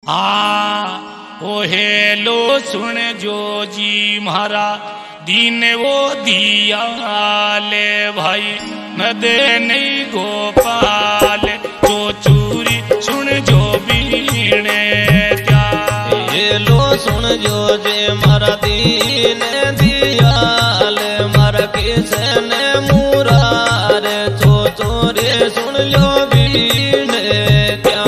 ओ hello सुन जो जी म्हारा दीन वो दिया ले भाई नदे नहीं गोपाल जो चूरी सुन जो बीने क्या हेलो सुन जो जे मारा दीन दिया ले मारा किसन मुरार जो चोरे सुन लो बीने क्या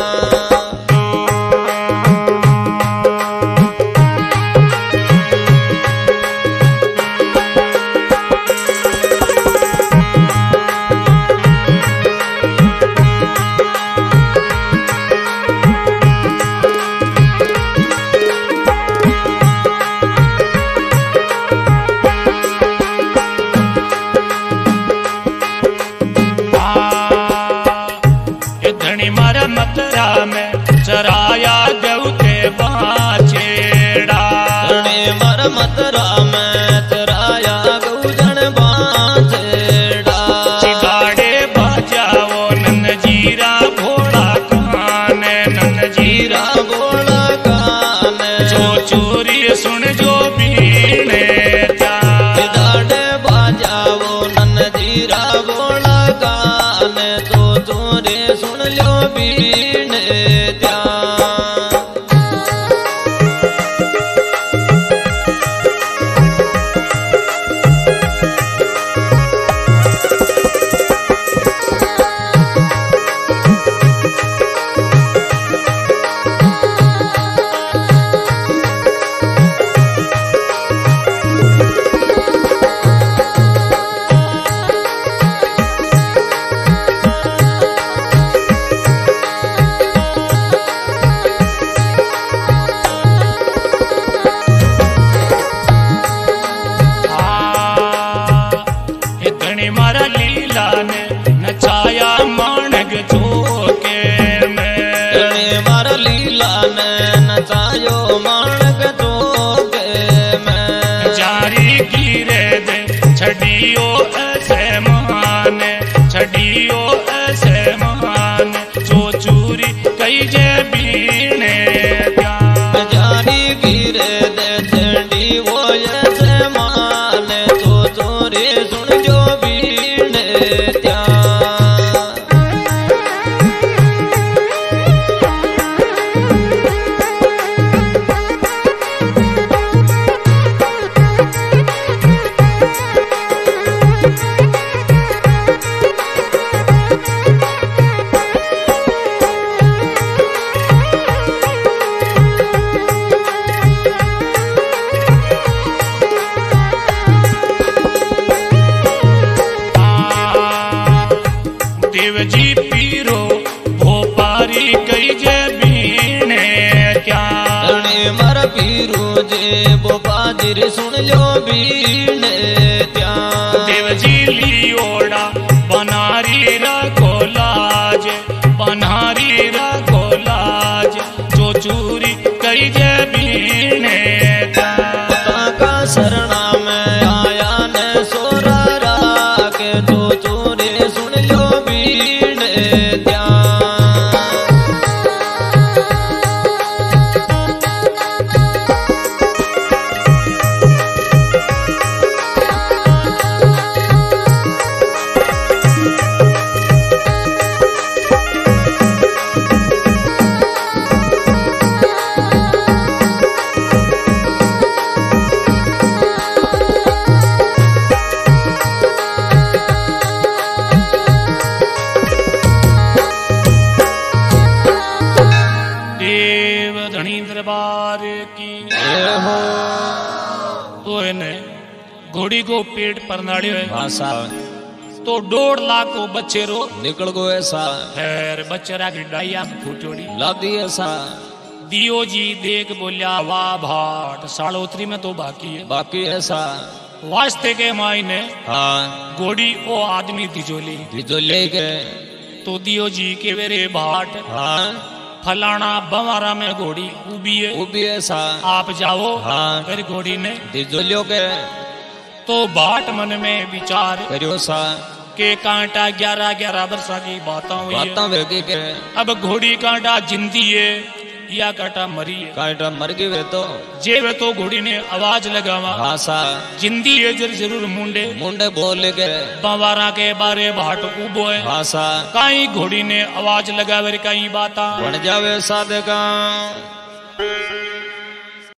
चराया देवते बाचेड़ा मर मतरा में चराया गौजन बाचेड़ा चिगाड़े बजाओ नन जीरा भोला कान नन जीरा भोला कान जो चोरी सुन जो बीने चिगाड़े बजाओ नन जीरा भोला कान तो चोरी सुन लो बीने छड़ियो ऐसे मान जो चूरी कई जे बीने जारी गिरे दे छड़ी वो ऐसे मान जो चोरी सुन जो बीने जी पीरो भोपारी कई जे बीने क्या मर पीरो जे बोपादिर सुन लो बीने त्या देव जी लियोड़ा बनारी रखो लाज जो चूरी कई जे बीने का शरणा में आया ने सोरा राके जो चोरे सुन लो बीने त्या दरबार की तो इन्हें घोड़ी को पेट पर नाड़ी है तो 1.5 लाख को बच्चे रो निकल गो ऐसा खैर बच्चरा की डाइया में फूटोड़ी लादी ऐसा दियो जी देख बोलिया वाह भाट सालोत्री में तो बाकी ऐसा वास्ते के मायने हाँ घोड़ी ओ आदमी तिजोले के तो दियो जी के वेरे भाट हाँ फलाना बवारा में घोड़ी उबी है सा आप जाओ हाँ फिर घोड़ी ने तिजोलियों के तो बाट मन में विचार करियो सा के कांटा 11 वर्षा की बातें हुई के अब घोड़ी कांटा जिंदी है या काटा मरी है काटा मर गई वे तो जे वे तो घोड़ी ने आवाज लगावा भाषा जिंदी है जरूर मुंडे मुंडे बोल के बावारा के बारे भाट उबो है भाषा काई घोड़ी ने आवाज लगावे काई बाता बन जावे साधका